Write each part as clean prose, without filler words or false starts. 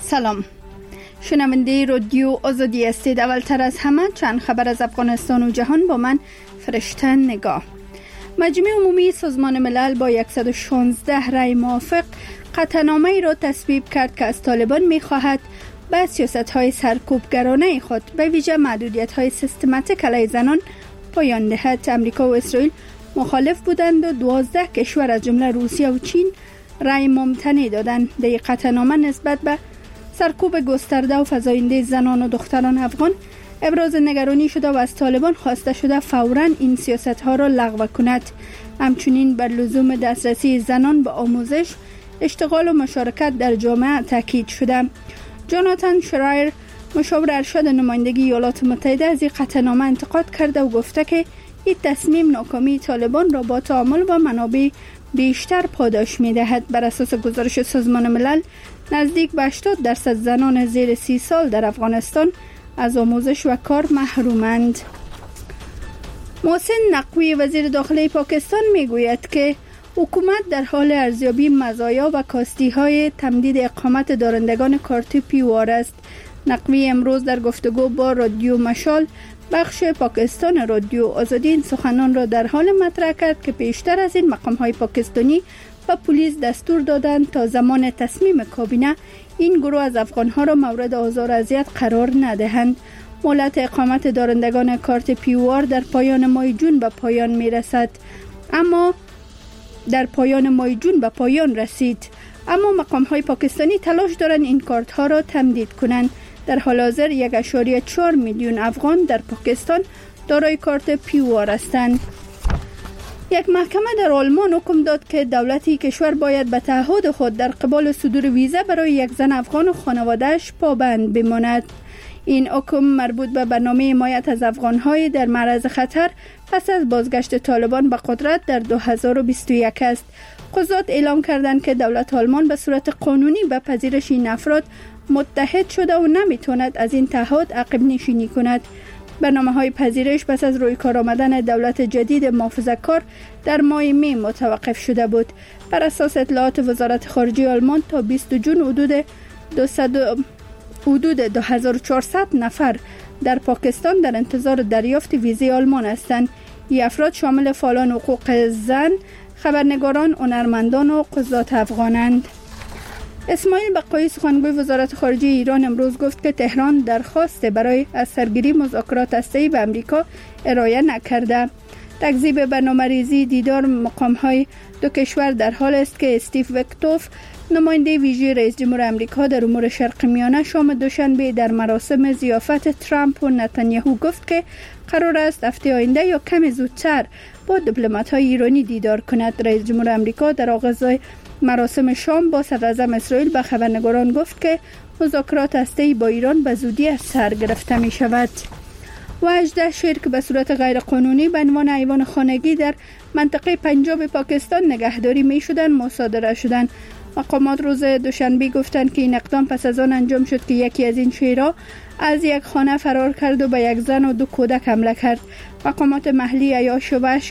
سلام، شنونده رادیو آزادی هستید. اولتر از همه چند خبر از افغانستان و جهان با من فرشته نگاه. مجمع عمومی سازمان ملل با 116 رای موافق قطعنامه‌ای را تصویب کرد که از طالبان می‌خواهد به سیاست‌های سرکوبگرانه خود به ویژه محدودیت‌های سیستماتیک علیه زنان پایان دهد. امریکا و اسرائیل مخالف بودند و 12 کشور از جمله روسیه و چین رای ممتنع دادند. در قطعنامه نسبت به سرکوب گسترده و فزاینده زنان و دختران افغان ابراز نگرانی شده و از طالبان خواسته شده فوراً این سیاست‌ها را لغو کند. همچنین بر لزوم دسترسی زنان به آموزش، اشتغال و مشارکت در جامعه تاکید شده. جوناتان شرایر، مشاور ارشد نمایندگی ایالات متحده، از این قطعنامه انتقاد کرده و گفته که این تصمیم ناکامی طالبان را با تعامل با منابع بیشتر پاداش می‌دهد. بر اساس گزارش سازمان ملل نزدیک به 80% زنان زیر 30 سال در افغانستان از آموزش و کار محرومند. محسن نقوی، وزیر داخلی پاکستان، میگوید که حکومت در حال ارزیابی مزایا و کاستی‌های تمدید اقامت دارندگان کارت پیوار است. نقوی امروز در گفتگو با رادیو مشال بخش پاکستان رادیو آزادی این سخنان را در حال مطرح کرد که پیشتر از این مقام‌های پاکستانی و پلیس دستور دادند تا زمان تصمیم کابینه این گروه از افغان‌ها را مورد آزار و اذیت قرار ندهند. مهلت اقامت دارندگان کارت پیوار در پایان ماه جون به پایان میرسد، اما رسید. اما مقام‌های پاکستانی تلاش دارند این کارت ها را تمدید کنند. در حال حاضر 1.4 میلیون افغان در پاکستان دارای کارت پیوار هستند. یک محکمه در آلمان حکم داد که دولتی کشور باید به تعهد خود در قبال صدور ویزا برای یک زن افغان و خانواده‌اش پابند بماند. این حکم مربوط به برنامه حمایت از افغان‌های در معرض خطر پس از بازگشت طالبان به قدرت در 2021 است. قضات اعلام کردند که دولت آلمان به صورت قانونی به پذیرش این افراد متحد شده و نمیتواند از این تعهد عقب نشینی کند. برنامه‌های پذیرش پس از روی کار آمدن دولت جدید محافظه‌کار در ماه می متوقف شده بود. بر اساس اطلاعات وزارت خارجه آلمان تا 20 جون حدود 2400 نفر در پاکستان در انتظار دریافت ویزای آلمان هستند. این افراد شامل فعالان حقوق زن، خبرنگاران، هنرمندان و قضات افغانند. اسماعیل بقایی، سخنگوی وزارت خارجه ایران، امروز گفت که تهران درخواست برای از سرگیری مذاکرات هسته‌ای به امریکا ارائه نکرده. تکذیب برنامه‌ریزی دیدار مقام‌های دو کشور در حال است که استیو ویتکوف، نماینده ویژه رئیس جمهور آمریکا در امور شرق میانه، شام دوشنبه در مراسم ضیافت ترامپ و نتانیاهو گفت که قرار است هفته آینده یا کمی زودتر با دیپلمات‌های ایرانی دیدار کند. رئیس جمهور آمریکا در آغاز مراسم شام با صدراعظم اسرائیل به خبرنگاران گفت که مذاکرات هسته‌ای با ایران به زودی از سر گرفته می شود. و 18 شیر که به صورت غیر قانونی به عنوان حیوان خانگی در منطقه پنجاب پاکستان نگهداری می شدند مصادره شدند. مقامات روز دوشنبه گفتند که این اقدام پس از آن انجام شد که یکی از این شیرها از یک خانه فرار کرد و به یک زن و 2 کودک حمله کرد. مقامات محلی ایات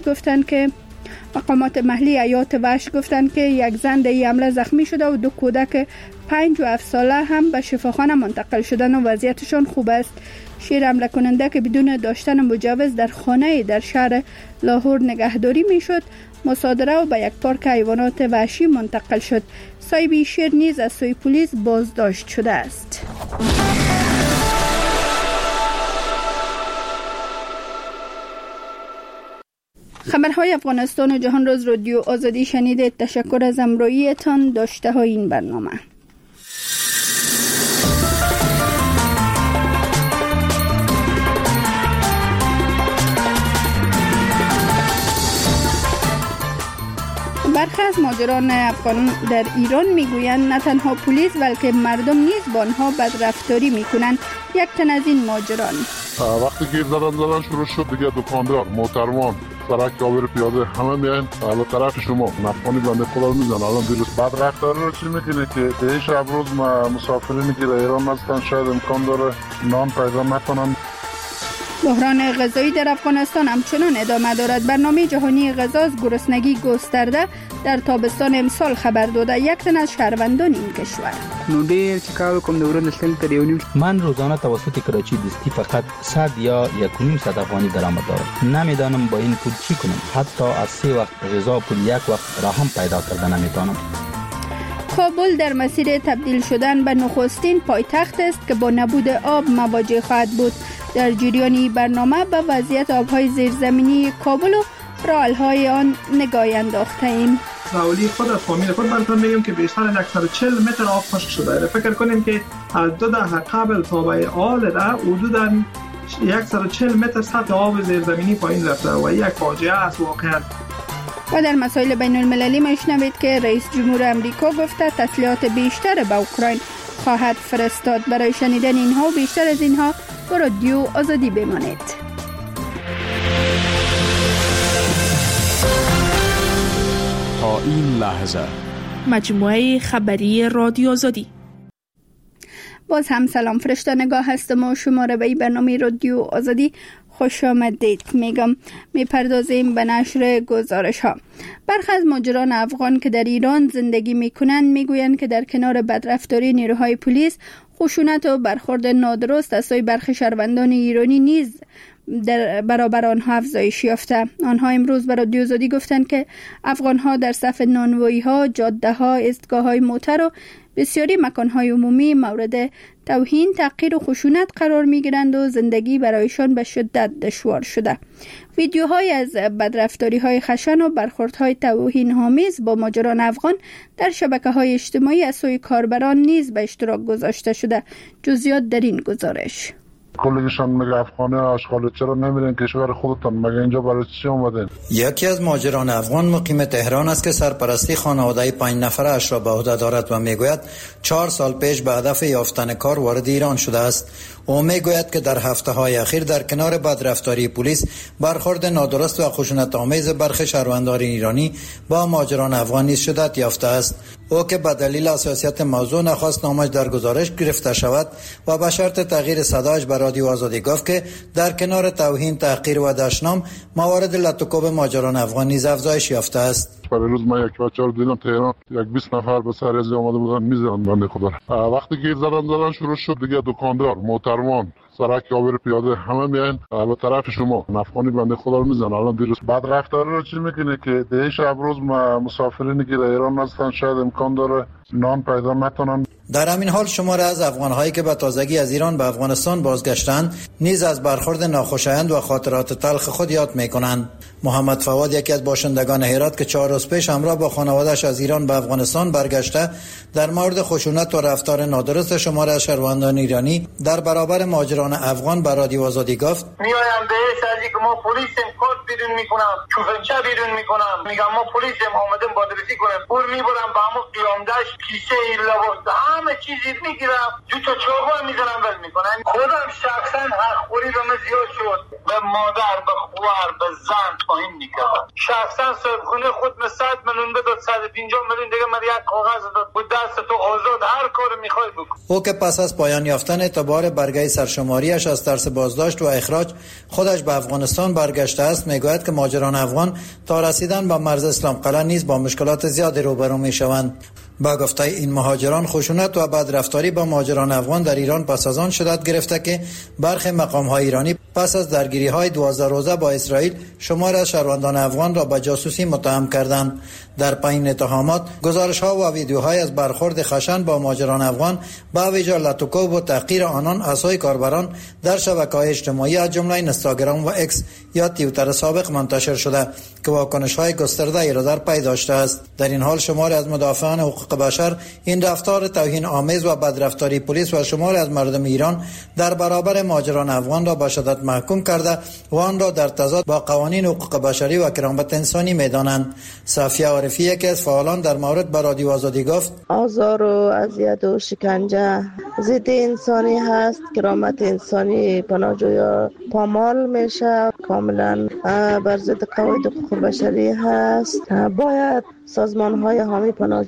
وحش گفتند که یک زن در این حمله زخمی شده و 2 کودک 5 و 7 ساله هم به شفاخانه منتقل شدند و وضعیتشان خوب است. شیر حمله کننده که بدون داشتن مجوز در خانه در شهر لاهور نگهداری میشد، مصادره و به یک پارک حیوانات وحشی منتقل شد. صاحب شیر نیز از سوی پلیس بازداشت شده است. خبرهای افغانستان و جهان روز رادیو آزادی شنیدید. تشکر از همراهیتان. داشته های این برنامه. برخی از مهاجران افغان در ایران میگویند نه تنها پلیس بلکه مردم نیز با آنها بدرفتاری میکنند. یک تن از این مهاجران: وقتی که زدن شروع شد دیگه دکاندار، محترمان، سرک کابر پیاده همه میان به طرف شما نفخانی بنده خدا رو میزن. الان دیروز بدرفتاری رو چی میکنه که به شب روز مسافرینی که در ایران هستن شاید امکان داره نان پیدا نکنن. بحران غذایی در افغانستان همچنان ادامه دارد. برنامه جهانی غذا از گرسنگی گسترده در تابستان امسال خبر داده. یک تن از شهروندان این کشور نو ډیر چې کار کوم د ورځې تل تر یو نیم من روزانه توسط کراچی دستی فقط 100 یا 1.5 افغانی درآمد دارم. نمیدانم با این پول چی کنم. حتی از 3 وقت غذا پول یک وقت را هم پیدا کردن نمیتونم. کابل در مسیر تبدیل شدن به نخستین پایتخت است که با نبود آب مواجه خواهد بود. در جریان برنامه به وضعیت آبهای زیرزمینی کابل و راه‌های آن نگاهی انداخته ایم. راولی خود از فامیل خود براتون میگم که بیشتر از 140 متر آب خشک شده. فکر کنیم که از 2 دهه قبل تا به حال ده حدوداً 140 متر سطح آب زیرزمینی پایین رفته و یک فاجعه است واقعا. و در مسائل بین المللی میشنوید که رئیس جمهور امریکا گفته تسلیحات بیشتر به اوکراین خواهد فرستاد. برای شنیدن اینها و بیشتر از اینها با رادیو آزادی بمانید. تا این لحظه مجموعه خبری رادیو آزادی. باز هم سلام، فرشته نگاه هستم و شما را به برنامه رادیو آزادی خوش آمدید میپردازیم به نشر گزارش ها. برخی از مهاجران افغان که در ایران زندگی میکنند میگویند که در کنار بدرفتاری نیروهای پلیس، خشونت و برخورد نادرست از سوی برخی شهروندان ایرانی نیز در برابر آنها افزایش یافته. آنها امروز به رادیو آزادی گفتند که افغانها در صف نانوایی‌ها، جاده‌ها، ایستگاه‌های موتر و بسیاری مکان‌های عمومی مورد توهین، تحقیر و خشونت قرار می‌گیرند و زندگی برایشان به شدت دشوار شده. ویدیوهای از بدرفتاری‌های خشن و برخوردهای توهین‌آمیز با مهاجران افغان در شبکه‌های اجتماعی از سوی کاربران نیز به اشتراک گذاشته شده. جزئیات در این گزارش. کلیشان میگه افغانی آشغال چرا نمیرین کشور خودتان، مگه اینجا برای چی اومدین؟ یکی از مهاجران افغان مقیم تهران است که سرپرستی خانواده 5 نفره اش را به عهده دارد و میگوید 4 سال پیش به هدف یافتن کار وارد ایران شده است. او میگوید که در هفته‌های اخیر در کنار بدرفتاری پلیس، برخورد نادرست و خشونت آمیز برخی شهروندان ایرانی با مهاجران افغان نیز شدت یافته است. او که به دلیل حساسیت موضوع نخواست نامش در گزارش گرفته شود و به شرط تغییر صدایش به رادیو آزادی گفت که در کنار توهین، تحقیر و دشنام، موارد لطوکوب مهاجران افغان نیز افزایش یافته است. برای روز من یک بچه رو دیدم تهران، یک 20 نفر به سر از اومده بودن میزدن بنده خدا. وقتی که زدن شروع شد دیگه دکاندار، محترمان، سرک یاور پیاده همه میان به طرف شما افغانی بنده خدا رو میزنن. الان دیروز بعد رفتار رو چی میکنه که ده شب روز مسافرینی که در ایران هستن شاید امکان داره نان پیدا نکنن. در همین حال شماره از افغان‌هایی که به تازگی از ایران به افغانستان بازگشتند نیز از برخورد ناخوشایند و خاطرات تلخ خود یاد می‌کنند. محمد فواد یکی از باشندگان هرات که 4 روز پیش همراه با خانواده‌اش از ایران به افغانستان برگشته، در مورد خشونت و رفتار نادرست شماره از شهروندان ایرانی در برابر مهاجران افغان به رادیو آزادی گفت: میایم بهش از اینکه ما پلیسیم، کد بیرون میکنم، چوفنچه بیرون میکنم، میگم ما پلیسیم آمدیم بازرسی کنیم، پول میبرم به همون قیامدش، کیسه لباس همه چیزی میگیرم، دو تا چاقو میزنم ول میکنم. خودم شخصا حق خوری رو زیاد شد، به مادر، به خواهر، به زن توهین میکردم. شخصا صاحبخونه خود من 100 میلیون بداد، 150 میلیون دیگه من یک کاغذ داد بود دست تو آزاد هر کار میخوای بکن. او که پس از پایان یافتن اعتبار برگه سرشماریش از ترس بازداشت و اخراج خودش به افغانستان برگشته است، میگوید که مهاجران افغان تا رسیدن به مرز اسلام قلعه نیز با مشکلات زیادی روبرو میشوند. با گفته این مهاجران، خشونت و بدرفتاری با مهاجران افغان در ایران پس از آن شدت گرفته که برخی مقام‌های ایرانی پس از درگیری‌های 12 روزه با اسرائیل شمار از شهروندان افغان را به جاسوسی متهم کردند. در پایین اتهامات، گزارش‌ها و ویدیوهای از برخورد خشن با مهاجران افغان با ویژه لطوکوب و تحقیر آنان از سوی کاربران در شبکه‌های اجتماعی از جمله اینستاگرام و اکس یا توییتر سابق منتشر شده که واکنش‌های گسترده را در پی داشته است. در این حال شماری از مدافعان حقوق بشر این رفتار توهین آمیز و بدرفتاری پلیس و شماری از مردم ایران در برابر مهاجران افغان را به شدت محکوم کرده و آن را در تضاد با قوانین حقوق بشری و کرامت انسانی می‌دانند. صفیه عارفی یکی از فعالان در مورد به رادیو آزادی گفت: آزار و اذیت و شکنجه ضد انسانی هست، کرامت انسانی پناهجویان پامال میشه، کاملا بر ضد قواعد حقوق بشری هست. باید سازمان‌های حامی پناهجویان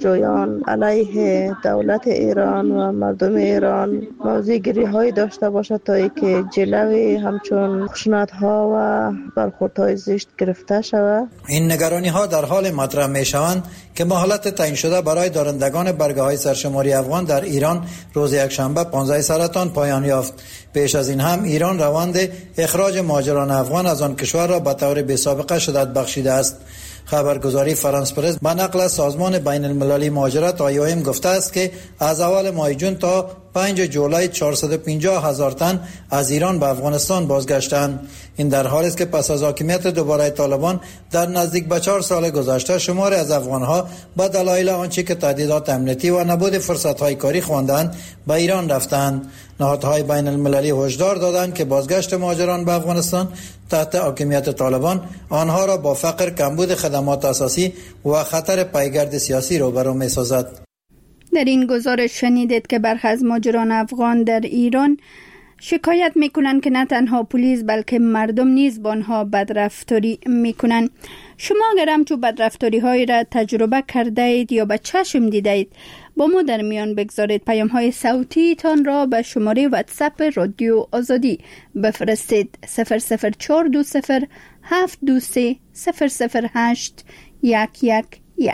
ایران علیه دولت ایران و مردم ایران موضوعگیری های داشته باشد تا اینکه جلوی همچون خشونت‌ها و برخوردهای زشت گرفته شود. این نگرانی ها در حال مطرح می شوند که مهلت تعیین شده برای دارندگان برگه های سرشماری افغان در ایران روز یکشنبه 15 سرطان پایان یافت. پیش از این هم ایران روند اخراج مهاجران افغان از آن کشور را به طور بی‌سابقه شدت بخشیده است. خبرگزاری فرانس پرس به نقل از سازمان بین المللی مهاجرت IOM گفته است که از اول ماه جون تا 5 جولای 450,000 تن از ایران به افغانستان بازگشتند. این در حالی است که پس از حاکمیت دوباره طالبان در نزدیک به 4 سال گذشته شماری از افغانها به دلایل آنچه که تهدیدات امنیتی و نبود فرصت‌های کاری خواندند به ایران رفتند. نهادهای بین المللی هشدار دادند که بازگشت مهاجران به افغانستان تحت حاکمیت طالبان آنها را با فقر، کمبود خدمات اساسی و خطر پیگرد سیاسی روبرو می‌سازد. در این گزارش شنیدید که برخی از مهاجران افغان در ایران شکایت میکنند که نه تنها پلیس بلکه مردم نیز با آنها بدرفتاری میکنند. شما اگر همچو بدرفتاری های را تجربه کرده اید یا به چشم دیده اید با ما در میان بگذارید. پیام های صوتی تان را به شماره واتساپ رادیو آزادی بفرستید 00420 723 008 111.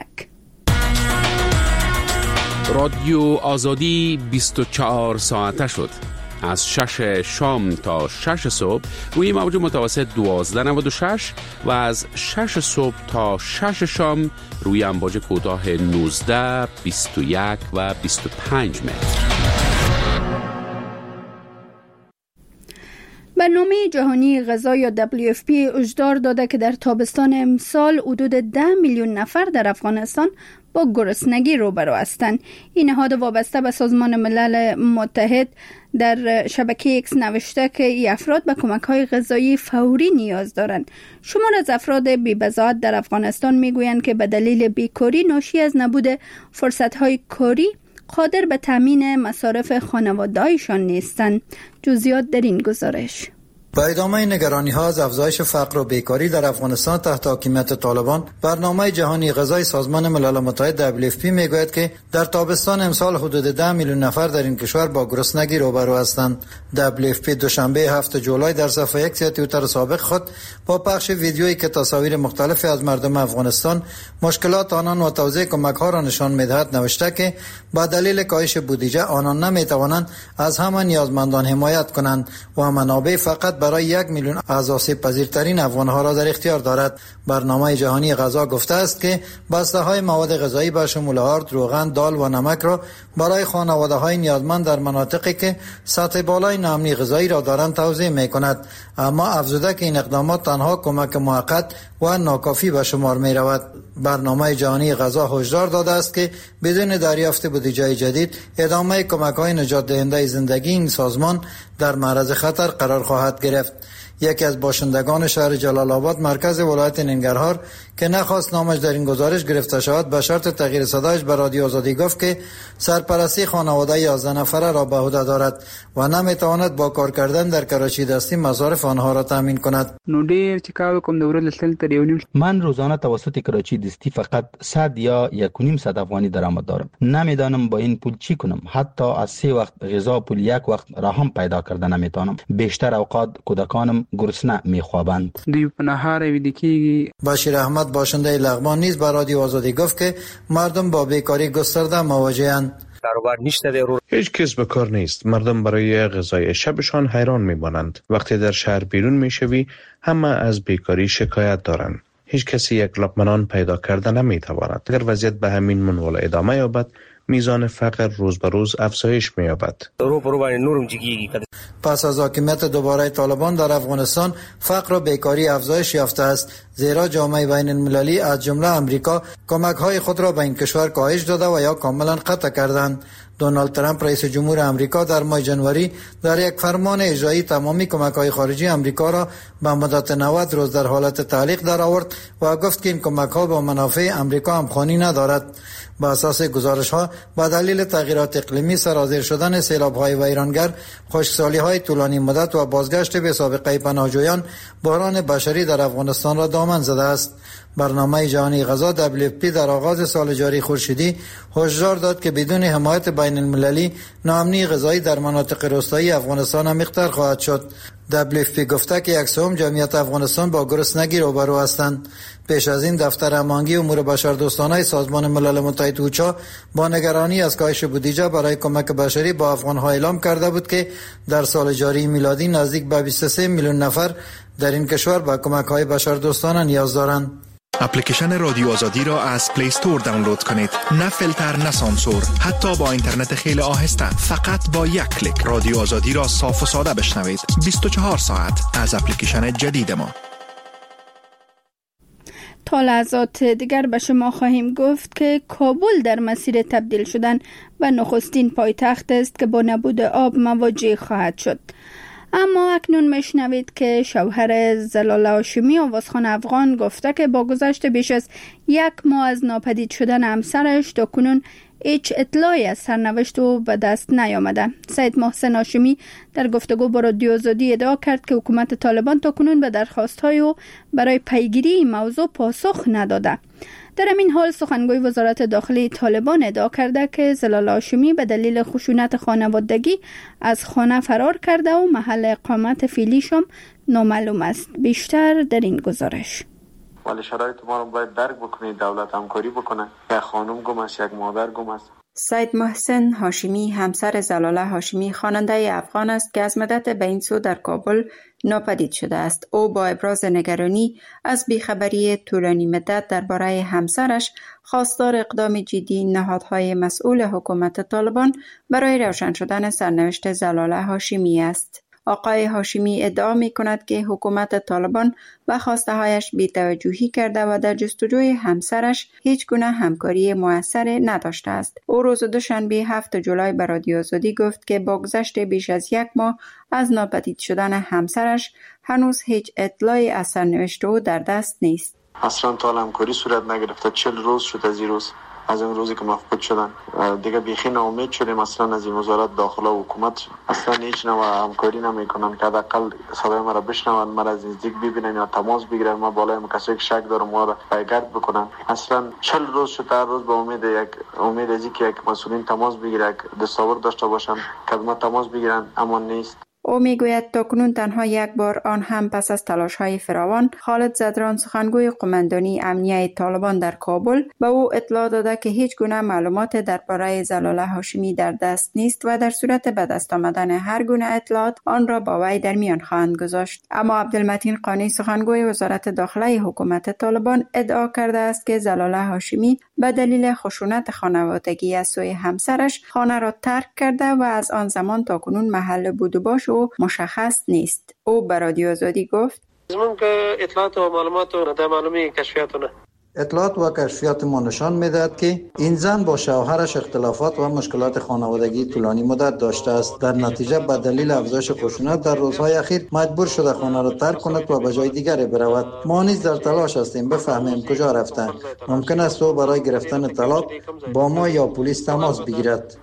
رادیو آزادی 24 ساعته شد. از 6 شام تا 6 صبح روی موج متوسط 1296 و از 6 صبح تا 6 شام روی امواج کوتاه 19، 21 و 25 متر. برنامه جهانی غذا یا WFP هشدار داده که در تابستان امسال حدود 10 میلیون نفر در افغانستان با گرسنگی روبرو هستند. این نهاد وابسته به سازمان ملل متحد در شبکه ایکس نوشته که این افراد به کمک‌های غذایی فوری نیاز دارند. شمار از افراد بی‌بضاعت در افغانستان میگویند که به دلیل بیکاری ناشی از نبود فرصت‌های کاری قادر به تامین مصارف خانواده‌هایشان نیستند. جزئیات در این گزارش. با ادامه نگرانی ها از افزایش فقر و بیکاری در افغانستان تحت حاکمیت طالبان، برنامه جهانی غذای سازمان ملل متحد WFP میگوید که در تابستان امسال حدود 10 میلیون نفر در این کشور با گرسنگی روبرو هستند. WFP دوشنبه 7 جولای در صفحه اکس توییتر سابق خود با پخش ویدیویی که تصاویر مختلفی از مردم افغانستان مشکلات آنان و توزیع کمک‌ها را نشان می‌دهد نوشته که با دلیل کاهش بودجه آنان نمی‌توانند از همه نیازمندان حمایت کنند و منابع فقط برای 1 میلیون از آسیب‌پذیرترین افغان‌ها را در اختیار دارد. برنامه جهانی غذا گفته است که بسته‌های مواد غذایی به شمول آرد، روغن، دال و نمک را برای خانواده‌های نیازمند در مناطقی که سطح بالای ناامنی غذایی را دارند توزیع می‌کند، اما افزوده که این اقدامات تنها کمک موقت و ناکافی به شمار می‌رود. برنامه جهانی غذا هشدار داده است که بدون دریافت بودجه جدید ادامه کمک‌های نجات دهنده زندگی این سازمان در معرض خطر قرار خواهد گرفت. یکی از باشندگان شهر جلال آباد مرکز ولایت ننگرهار که نخواست نامش در این گزارش گرفته شود به شرط تغییر صدایش به رادیو آزادی گفت که سرپرستی خانواده 11 نفره را به عهده دارد و نمیتواند با کار کردن در کراچی دستی مصارف آنها را تامین کند. نو ډیر چې کار کوم د ورځې سل تر یو نیم من روزانه توسط کراچی دستی فقط 100 یا 1.5 افغانی درآمد دارم. نمیدانم با این پول چی کنم. حتی از 3 وقت غذا پول یک وقت را هم پیدا کردن نمیتونم. بیشتر اوقات کودکانم گرسنه میخوابند. دوی په نهار ویده کیږي. بشیر احمد باشنده لغمان نیز به رادیو آزادی گفت که مردم با بیکاری گسترده مواجه‌اند. هیچ کس به کار نیست. مردم برای غذای شبشان حیران میمانند. وقتی در شهر بیرون میشوی همه از بیکاری شکایت دارند. هیچ کسی یک لقمه نان پیدا کرده نمیتواند. اگر وضعیت به همین منوال ادامه یابد میزان فقر روز به روز افزایش می‌یابد. پس از حاکمیت دوباره طالبان در افغانستان فقر و بیکاری افزایش یافته است، زیرا جامعه بین المللی از جمله امریکا کمک‌های خود را به این کشور کاهش داده و یا کاملا قطع کردند. دونالد ترامپ رئیس جمهور امریکا در ماه ژانویه در یک فرمان اجرایی تمامی کمک‌های خارجی امریکا را به مدت 90 روز در حالت تعلیق درآورد و گفت که این کمک‌ها با منافع امریکا همخوانی ندارد. با اساس گزارش‌ها با دلیل تغییرات اقلیمی، سرازیر شدن سیلاب‌های ویرانگر، خشکسالی‌های طولانی مدت و بازگشت به سابقه پناهجویان، بحران بشری در افغانستان را دامن زده است. برنامه جهانی غذا WFP در آغاز سال جاری خورشیدی هشدار داد که بدون حمایت بین المللی ناامنی غذایی در مناطق روستایی افغانستان عمیق‌تر خواهد شد. WFP گفته که 1/3 جمعیت افغانستان با گرسنگی روبرو هستند. پیش از این دفتر امانگی امور بشردوستانه سازمان ملل متحد اوچا با نگرانی از کاهش بودجه برای کمک بشری با افغان‌ها اعلام کرده بود که در سال جاری میلادی نزدیک به 23 میلیون نفر در این کشور به کمک‌های بشردوستانه نیاز دارند. اپلیکیشن رادیو آزادی را از پلی استور دانلود کنید. نه فیلتر نه سانسور، حتی با اینترنت خیلی آهسته، فقط با یک کلیک رادیو آزادی را صاف و ساده بشنوید. 24 ساعت از اپلیکیشن جدید ما. تا لحظات دیگر به شما خواهیم گفت که کابل در مسیر تبدیل شدن به نخستین پایتخت است که با نبود آب مواجه خواهد شد. اما اکنون میشنوید که شوهر زلاله هاشمی آوازخوان افغان گفته که با گذشت بیش از 1 ماه از ناپدید شدن همسرش تا کنون هیچ اطلاعی از سرنوشت او به دست نیامده. سید محسن هاشمی در گفتگو با رادیو آزادی ادعا کرد که حکومت طالبان تا کنون به درخواست‌های او برای پیگیری این موضوع پاسخ نداده. در این حال سخنگوی وزارت داخلی طالبان ادعا کرده که زلاله هاشمی به دلیل خشونت خانوادگی از خانه فرار کرده و محل اقامت فعلیش هم نامعلوم است. بیشتر در این گزارش. ولی شرایط ما رو باید درک بکنید، دولت همکاری بکنه. یک خانم گم است، یک مادر گم است. سید محسن هاشمی همسر زلاله هاشمی خواننده افغان است که از مدت به این سو در کابل ناپدید شده است. او با ابراز نگرانی از بیخبری طولانی مدت درباره همسرش خواستار اقدام جدی نهادهای مسئول حکومت طالبان برای روشن شدن سرنوشت زلاله هاشمی است. آقای هاشمی ادعا می کند که حکومت طالبان به خواسته هایش بی‌توجهی کرده و در جستجوی همسرش هیچ گونه همکاری موثر نداشته است. او روز دوشنبه 7 جولای به رادیو آزادی گفت که با گذشت بیش از 1 ماه از ناپدید شدن همسرش هنوز هیچ اطلاعی از سرنوشت او در دست نیست. اصلا تا همکاری صورت نگرفته. 40 روز شد از این روز، از اون روزی که مفقود شدن دیگه بیخی ناامید شدیم. اصلا از این وزارت داخله و حکومت اصلا هیچ نوع همکاری نمیکنن که حداقل صدای ما را بشنون، ما را از نزدیک ببینن یا تماس بگیرن. ما بالای کسی که شک داره ما را پیگرد بکنن. اصلا 40 روز شد هر روز با امید از اینکه یک مسئولین تماس بگیره، یک دستاورد داشته باشن که ما تماس بگیرن، اما نیست. او میگوید تاکنون تنها یک بار، آن هم پس از تلاش‌های فراوان، خالد زدران سخنگوی قماندانی امنیه طالبان در کابل به او اطلاع داده که هیچ گونه معلومات درباره زلاله هاشمی در دست نیست و در صورت به دست آمدن هر گونه اطلاعات آن را با وی در میان خواهند گذاشت. اما عبدالمتین قانی سخنگوی وزارت داخلی حکومت طالبان ادعا کرده است که زلاله هاشمی به دلیل خشونت خانوادگی از سوی همسرش خانه را ترک کرده و از آن زمان تا کنون محل بود و باش او مشخص نیست. او به رادیو آزادی گفت: زمون که اطلاعات و معلومات و در معلومی کشفیاتونه اطلاعات و کشفیات ما نشان می‌دهد که این زن با شوهرش اختلافات و مشکلات خانوادگی طولانی مدت داشته است. در نتیجه به دلیل افزایش خشونت در روزهای اخیر مجبور شده خانه را ترک کند و به جای دیگری برود. ما نیز در تلاش هستیم بفهمیم کجا رفته. ممکن است او برای گرفتن طلاق با ما یا پلیس تماس بگیرد.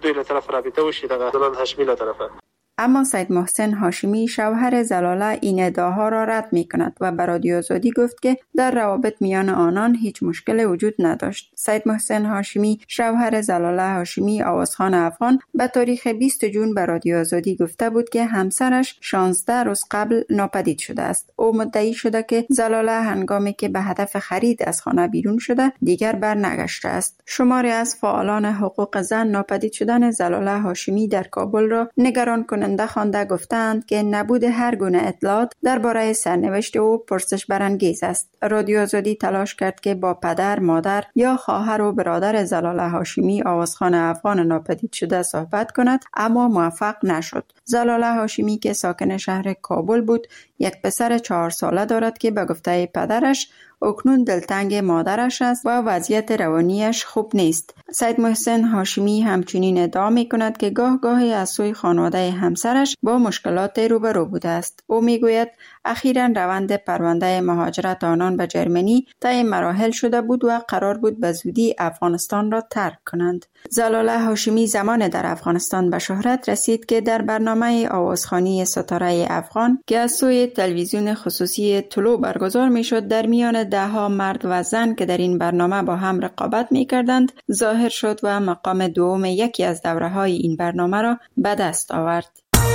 اما سید محسن هاشمی شوهر زلاله این ادعاها را رد می کند و به رادیو آزادی گفت که در روابط میان آنان هیچ مشکل وجود نداشت. سید محسن هاشمی شوهر زلاله هاشمی آوازخوان افغان به تاریخ 20 جون به رادیو آزادی گفته بود که همسرش 16 روز قبل ناپدید شده است. او مدعی شده که زلاله هنگامی که به هدف خرید از خانه بیرون شده دیگر برنگشته است. شماری از فعالان حقوق زن ناپدید شدن زلاله هاشمی در کابل را نگران کننده خوانده گفتند که نبود هر گونه اطلاعات درباره سرنوشت او پرسش برانگیز است. رادیو آزادی تلاش کرد که با پدر، مادر یا خواهر و برادر زلاله هاشمی آوازخوان افغان ناپدید شده صحبت کند، اما موفق نشد. زلاله هاشمی که ساکن شهر کابل بود، یک پسر 4 ساله دارد که به گفته پدرش اکنون دلتنگ مادرش است و وضعیت روانیش خوب نیست. سید محسن هاشمی همچنین ادعا می کند که گاه گاهی از سوی خانواده همسرش با مشکلات روبرو بوده است. او می گوید اخیراً روند پرونده مهاجرت آنان به جرمنی طی مراحل شده بود و قرار بود به زودی افغانستان را ترک کنند. زلاله هاشمی زمان در افغانستان به شهرت رسید که در برنامه آوازخوانی ستاره افغان که از سوی تلویزیون خصوصی طلوع برگزار میشد در میان دهها مرد و زن که در این برنامه با هم رقابت میکردند ظاهر شد و مقام دوم یکی از دوره‌های این برنامه را به دست آورد.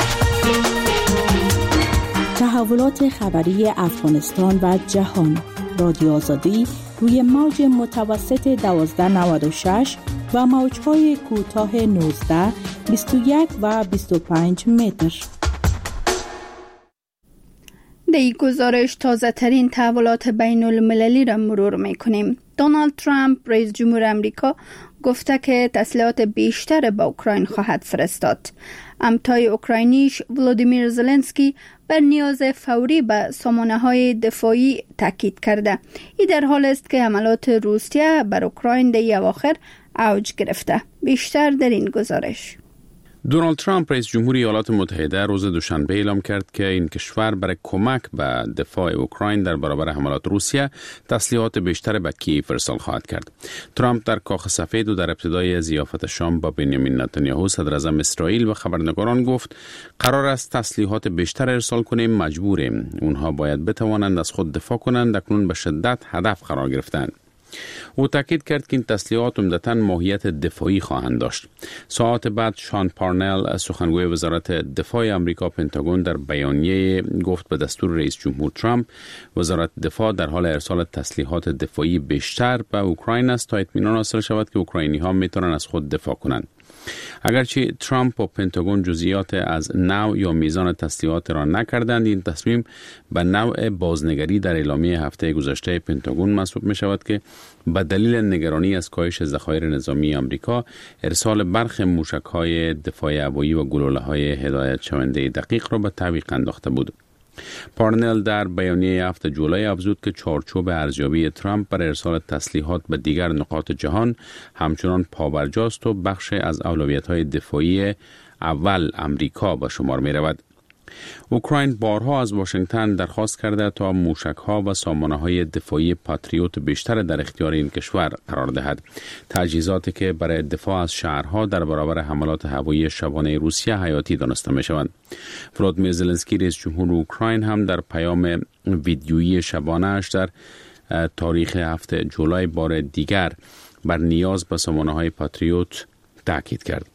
تحولات خبری افغانستان و جهان. رادیو آزادی روی موج متوسط 1296 و موج‌های کوتاه 19، 21 و 25 متر. در این گزارش تازه ترین تحولات بین المللی را مرور میکنیم. دونالد ترامپ رئیس جمهور امریکا گفته که تسلیحات بیشتر به اوکراین خواهد فرستاد. همتای اوکراینیش ولودیمیر زلنسکی بر نیاز فوری به سامانه‌های دفاعی تاکید کرده. این در حال است که حملات روسیه بر اوکراین در اواخر اوج گرفته. بیشتر در این گزارش. دونالد ترامپ رئیس جمهوری ایالات متحده روز دوشنبه اعلام کرد که این کشور برای کمک به دفاع اوکراین در برابر حملات روسیه تسلیحات بیشتر به کیف ارسال خواهد کرد. ترامپ در کاخ سفید و در ابتدای ضیافت شام با بنیامین نتانیاهو صدر اعظم اسرائیل و خبرنگاران گفت قرار است تسلیحات بیشتر ارسال کنیم، مجبوریم. اونها باید بتوانند از خود دفاع کنند، اکنون به شدت هدف قرار گرفتند. او تاکید کرد که این تسلیحات عمدتاً ماهیت دفاعی خواهند داشت. ساعات بعد شان پارنل سخنگوی وزارت دفاع آمریکا پنتاگون در بیانیه گفت به دستور رئیس جمهور ترامپ وزارت دفاع در حال ارسال تسلیحات دفاعی بیشتر به اوکراین است تا اطمینان حاصل شود که اوکراینی‌ها میتونن از خود دفاع کنند. اگرچه ترامپ و پنتاگون جزئیات از نوع یا میزان تسلیحات را نکردند، این تصمیم به نوع بازنگری در اعلامیه هفته گذشته پنتاگون محسوب می شود که به دلیل نگرانی از کاهش ذخایر نظامی آمریکا ارسال برخی موشک‌های دفاع هوایی و گلوله‌های هدایت شونده دقیق را به تعویق انداخته بود. پارنل در بیانیه 7 جولای افزود که چارچوب ارزیابی ترامپ بر ارسال تسلیحات به دیگر نقاط جهان همچنان پابرجاست و بخش از اولویت‌های دفاعی اول امریکا به شمار می‌رود. اوکراین بارها از واشنگتن درخواست کرده تا موشک‌ها و سامانه‌های دفاعی پاتریوت بیشتر در اختیار این کشور قرار دهد. تجهیزاتی که برای دفاع از شهرها در برابر حملات هوایی شبانه روسیه حیاتی دانسته می‌شوند. ولودیمیر زلنسکی رئیس جمهور اوکراین هم در پیام ویدیویی شبانه‌اش در تاریخ 7 جولای بار دیگر بر نیاز به سامانه‌های پاتریوت تاکید کرد.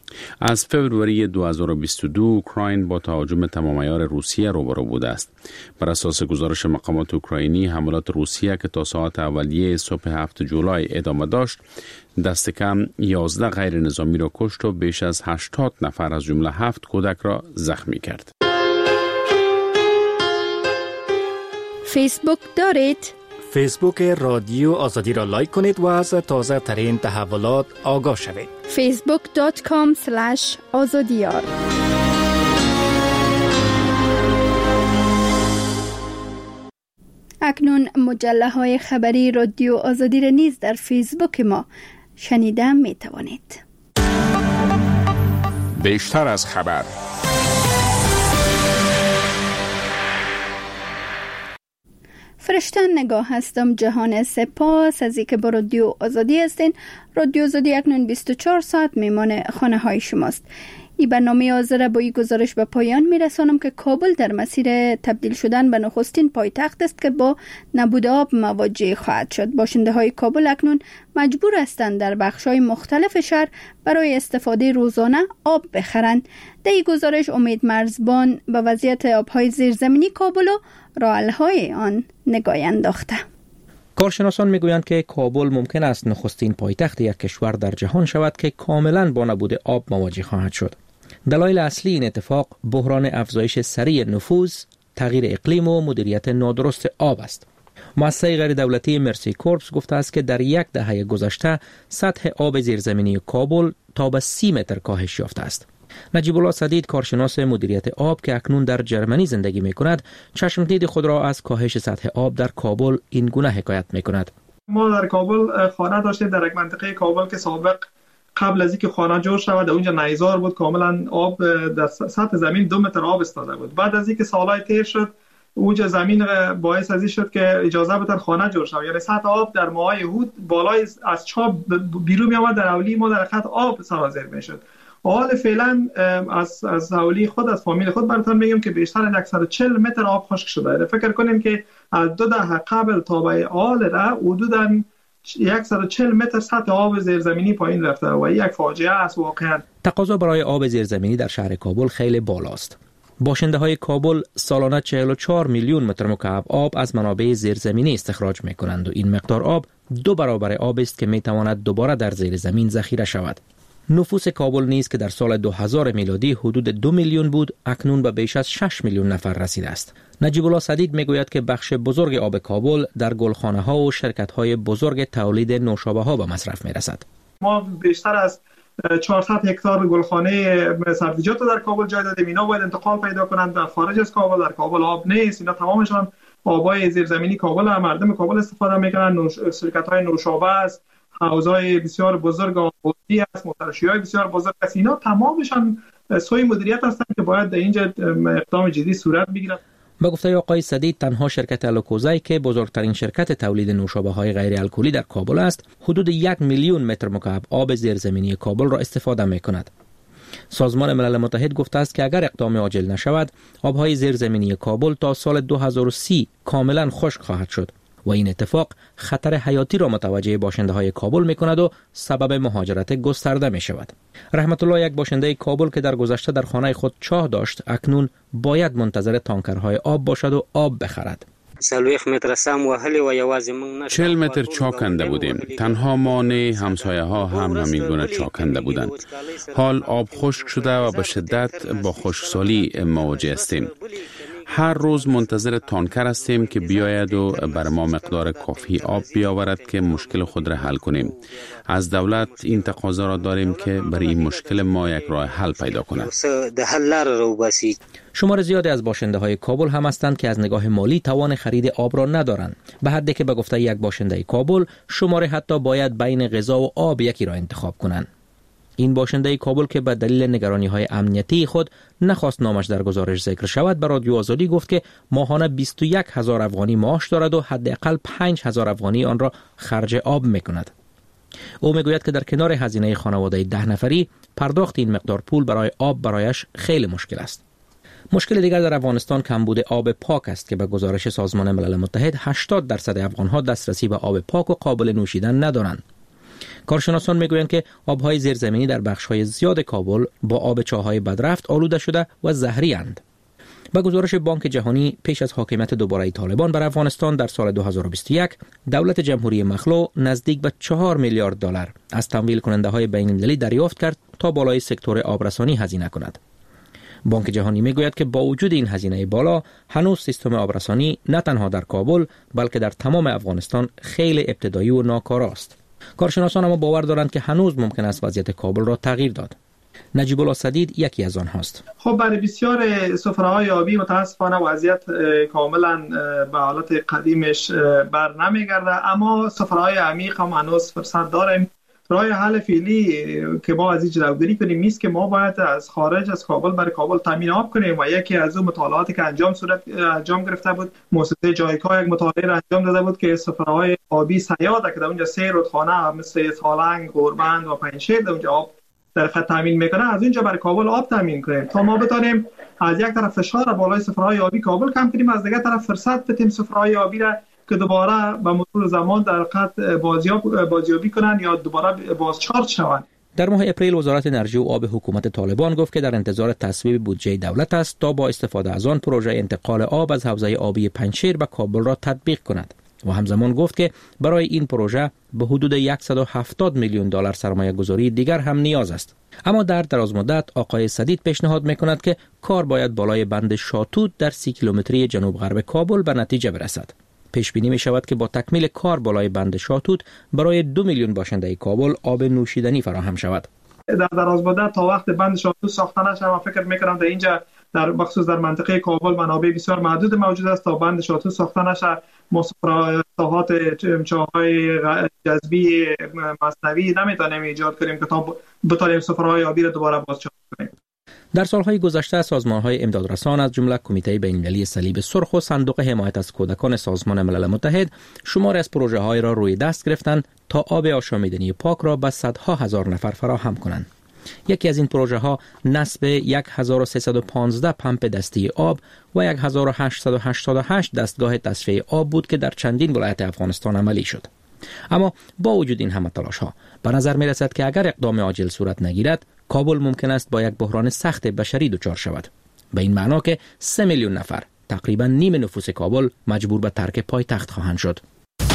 از فوریه 2022 اوکراین با تهاجم تمام عیار روسیه روبرو بوده است. بر اساس گزارش مقامات اوکراینی، حملات روسیه که تا ساعت اولیه صبح 7 جولای ادامه داشت، دست کم 11 غیر نظامی را کشت و بیش از 80 نفر از جمله 7 کودک را زخمی کرد. فیسبوک دارید؟ فیسبوک رادیو آزادی را لایک کنید و از تازه ترین تحولات آگاه شوید. facebook.com/azadiyar. اکنون مجله های خبری رادیو آزادی را نیز در فیسبوک ما شنیده می توانید. بیشتر از خبر. فرشته نگاه هستم. جهان سپاس از اینکه با رادیو آزادی هستین. رادیو آزادی اکنون 24 ساعت میمان خانه های شماست. این برنامه حاضر با این گزارش به پایان میرسانم که کابل در مسیر تبدیل شدن به نخستین پایتخت است که با نبود آب مواجه خواهد شد. باشنده های کابل اکنون مجبور هستند در بخش های مختلف شهر برای استفاده روزانه آب بخرند. در این گزارش امید مرزبان به وضعیت آبهای زیرزمینی کابل و راه‌حل‌های آن نگاهی انداخته. کارشناسان میگویند که کابل ممکن است نخستین پایتخت یک کشور در جهان شود که کاملا با نبود آب مواجه خواهد شد. دلایل اصلی این اتفاق بحران افزایش سریع نفوذ، تغییر اقلیم و مدیریت نادرست آب است. مؤسسه غیر دولتی مرسی کورپس گفته است که در یک دهه گذشته سطح آب زیرزمینی کابل تا به 30 متر کاهش یافته است. نجیب الله سدید، کارشناس مدیریت آب که اکنون در جرمنی زندگی می کند، چشمدید خود را از کاهش سطح آب در کابل این گونه حکایت می کند. ما در کابل خانه داشتیم در یک منطقه کابل که سابق قبل از اینکه خانه جور شود اونجا نیزار بود، کاملا آب در سطح زمین 2 متر آب استاده بود. بعد از اینکه سالهای تیر شد اونجا زمین باعث ازی شد که اجازه بدن خانه جور شد. یعنی سطح آب در ماهای هود بالای از چاه بیرون می آمد، در اولی ما در خط آب سرازیر میشد. حال فعلا از حوالی خود از فامیل خود براتون میگم که بیشتر از 140 متر آب خشک شده. فکر کنیم که از 2 دهه قبل تا به حال حدوداً 140 متر سطح آب زیرزمینی پایین رفته و یک فاجعه است واقعا. تقاضا برای آب زیرزمینی در شهر کابل خیلی بالاست. باشنده های کابل سالانه 44 میلیون متر مکعب آب از منابع زیرزمینی استخراج می کنند و این مقدار آب 2 برابر آب است که می تواند دوباره در زیر زمین ذخیره شود. نفوس کابل نیز که در سال 2000 میلادی حدود 2 میلیون بود، اکنون به بیش از 6 میلیون نفر رسیده است. نجیب الله سدید میگوید که بخش بزرگ آب کابل در گلخانه ها و شرکت های بزرگ تولید نوشابه ها به مصرف می رسد. ما بیشتر از 400 هکتار گلخانه سبزیجات در کابل جای دادیم. اینا باید انتقال پیدا کنند در خارج از کابل. در کابل آب نیست. اینا تمامشان آبای زیرزمینی کابل هم مردم کابل استفاده میکنن. شرکت های نوشابه است، حوضای بسیار بزرگ آبی است، موترشی‌های بسیار بزرگ است. اینا تمامشان سوی مدیریت هستند که باید در اینجا اقدام جدی صورت بگیرد. با گفته آقای سدید، تنها شرکت الوکوزای که بزرگترین شرکت تولید نوشابه های غیر الکلی در کابل است، حدود 1 میلیون متر مکعب آب زیرزمینی کابل را استفاده می کند. سازمان ملل متحد گفته است که اگر اقدام عاجل نشود، آبهای زیرزمینی کابل تا سال 2030 کاملا خشک خواهد شد و این اتفاق خطر حیاتی را متوجه باشنده های کابل می کند و سبب مهاجرت گسترده می شود. رحمت الله، یک باشنده کابل که در گذشته در خانه خود چاه داشت، اکنون باید منتظر تانکرهای آب باشد و آب بخرد. 40 متر چاه کنده بودیم. تنها ما نه، همسایه ها هم همین گونه چاه کنده بودند. حال آب خشک شده و به شدت با خشکسالی مواجه هستیم. هر روز منتظر تانکر هستیم که بیاید و بر ما مقدار کافی آب بیاورد که مشکل خود را حل کنیم. از دولت این تقاضا را داریم که برای این مشکل ما یک راه حل پیدا کند. شمار زیادی از باشنده های کابل هم هستند که از نگاه مالی توان خرید آب را ندارند، به حدی که به گفته یک باشنده کابل شماره حتی باید بین غذا و آب یکی را انتخاب کنند. این باشنده کابل که به دلیل نگرانی‌های امنیتی خود نخواست نامش در گزارش ذکر شود، به رادیو آزادی گفت که ماهانه 21,000 افغانی معاش دارد و حداقل 5,000 افغانی آن را خرج آب می‌کند. او میگوید که در کنار هزینه خانواده 10 نفری، پرداخت این مقدار پول برای آب برایش خیلی مشکل است. مشکل دیگر در افغانستان کمبود آب پاک است که به گزارش سازمان ملل متحد 80% افغان‌ها دسترسی به آب پاک و قابل نوشیدن ندارند. کارشناسان میگویند که آبهای زیرزمینی در بخش‌های زیاد کابل با آب چاه‌های بدرفت آلوده شده و زهری اند. با گزارش بانک جهانی، پیش از حاکمیت دوباره طالبان بر افغانستان در سال 2021، دولت جمهوری مخلوع نزدیک به 4 میلیارد دلار از تمویل کننده‌های بین‌المللی دریافت کرد تا بالای سکتور آبرسانی هزینه کند. بانک جهانی میگوید که با وجود این هزینه بالا، هنوز سیستم آبرسانی نه تنها در کابل بلکه در تمام افغانستان خیلی ابتدایی و ناکارا است. کارشناسان اما باور دارند که هنوز ممکن است وضعیت کابل را تغییر داد. نجیب الله سدید یکی از آنهاست. خب برای بسیار سفره‌های آبی متاسفانه وضعیت کاملا به حالت قدیمش بر نمیگرده، اما سفرهای عمیق هم هنوز فرصت داریم. راه حل فعلی که ما از این جلوگیری کنیم نیست که ما باید از خارج از کابل برای کابل تامین آب کنیم و یکی از اون مطالعاتی که انجام گرفته بود، مؤسسه جایکا یک مطالعه را انجام داده بود که سفرهای آبی سیاده که در اونجا 3 رودخانه مثل سالنگ، گوربند و پنجشیر در اونجا آب در خط تامین میکنه، از اونجا برای کابل آب تامین کنیم تا ما بتونیم از یک طرف فشار بالای سفرهای آبی کابل کم کنیم، از دیگر طرف فرصت بدیم سفرهای آبی را که دوباره به مرور زمان در خط بازیابی کنند یا دوباره بازچارج شوند. در ماه اپریل وزارت انرژی و آب حکومت طالبان گفت که در انتظار تصویب بودجه دولت است تا با استفاده از آن پروژه انتقال آب از حوزه آبی پنجشیر به کابل را تطبیق کند و همزمان گفت که برای این پروژه به حدود 170 میلیون دلار سرمایه گذاری دیگر هم نیاز است. اما در دراز مدت آقای سدید پیشنهاد میکند که کار باید بالای بند شاتوت در 30 کیلومتری جنوب غرب کابل به نتیجه برسد. پیش بینی می شود که با تکمیل کار بالای بند شاتوت برای 2 میلیون باشنده کابل آب نوشیدنی فراهم شود. در دراز مدت تا وقت بند شاتوت ساخته نشه، من فکر میکنم در اینجا در بخصوص در منطقه کابل منابع بسیار محدود موجود است. تا بند شاتوت ساخته نشه، مصرفات چاهای جذبی مصنوعی نمیتونیم ایجاد کنیم که تا بتونیم سفرهای آبی را دوباره بازچارج کنیم. در سالهای گذشته سازمان‌های امدادرسان از جمله کمیته بین‌المللی صلیب سرخ و صندوق حمایت از کودکان سازمان ملل متحد شمار از پروژه‌های را روی دست گرفتند تا آب آشامیدنی پاک را به صدها هزار نفر فراهم کنند. یکی از این پروژه ها نصب 1315 پمپ دستی آب و 1888 دستگاه تصفیه آب بود که در چندین ولایت افغانستان عملی شد. اما با وجود این همه تلاش ها به نظر می رسد که اگر اقدام عاجل صورت نگیرد کابل ممکن است با یک بحران سخت بشری دچار شود. به این معنا که 3 میلیون نفر، تقریبا نیم نفوس کابل، مجبور به ترک پایتخت خواهند شد.